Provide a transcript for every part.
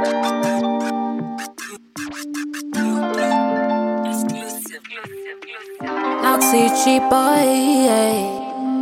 Noxy boy, yeah.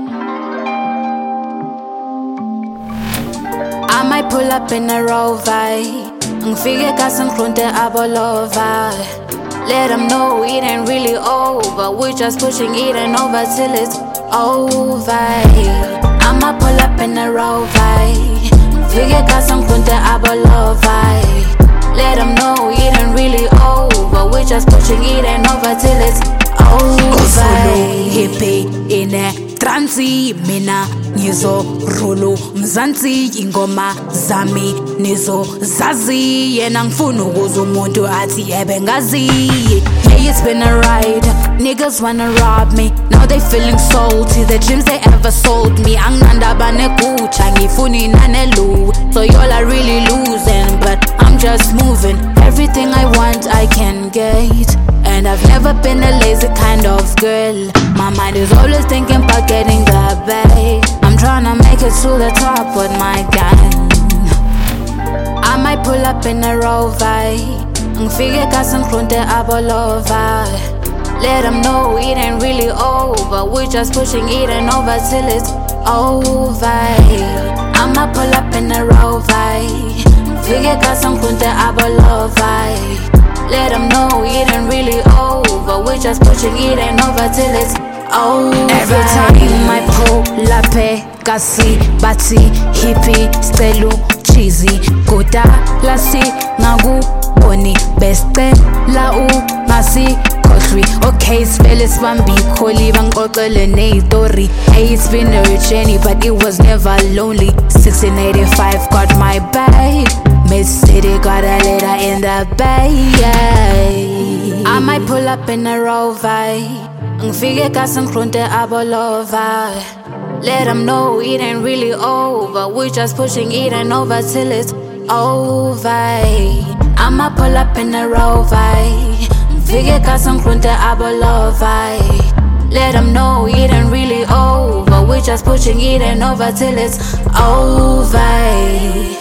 I might pull up in a Rover. Ngifike kasengiqonde abolova. Let them know it ain't really over. We're just pushing it and over till it's over. I'ma pull up in a Rover. Ngifike kasengiqonde abolova. Let them know it ain't really over. We're just pushing it and over till it's over. Hippie in a transi mina ngizo rulu mzansi ingoma zami nizo zazi yena ngifuna ukuza umuntu athi yebe ngazi. Yeah, it's been a ride. Niggas wanna rob me. Now they feeling salty. The dreams they ever sold me. Angnandaba negucha ngifuni nanelu. So y'all are really losing, but I'm just moving. Everything I want I can get. And I've never been a lazy kind of girl. My mind is always thinking about getting the bag. I'm tryna make it to the top with my gang. I might pull up in a Rover. Ngifike kasengiqonde abolova. Let them know it ain't really over. We're just pushing it and over till it's over. I'ma pull up in a Rover. Ngifike kasengiqonde abolova. Let them know it ain't really over. We're just pushing it and over till it's over. Every time I pull up kasi bati hippie stelu cheesy kuda lasi ngaku boni beste la u masi koshri. Okay, spell it spambi kholi bangixoxele nezitori. Hey, it's been a journey but it was never lonely. 1685 got my bag. Mid-city got a letter in the bay, yeah. I might pull up in a Rover. Ngifike kasengiqonde abolova. Let them know it ain't really over. We're just pushing it and over till it's over. I'ma pull up in a Rover. Ngifike kasengiqonde abolova. Let them know it ain't really over. We're just pushing it and over till it's over.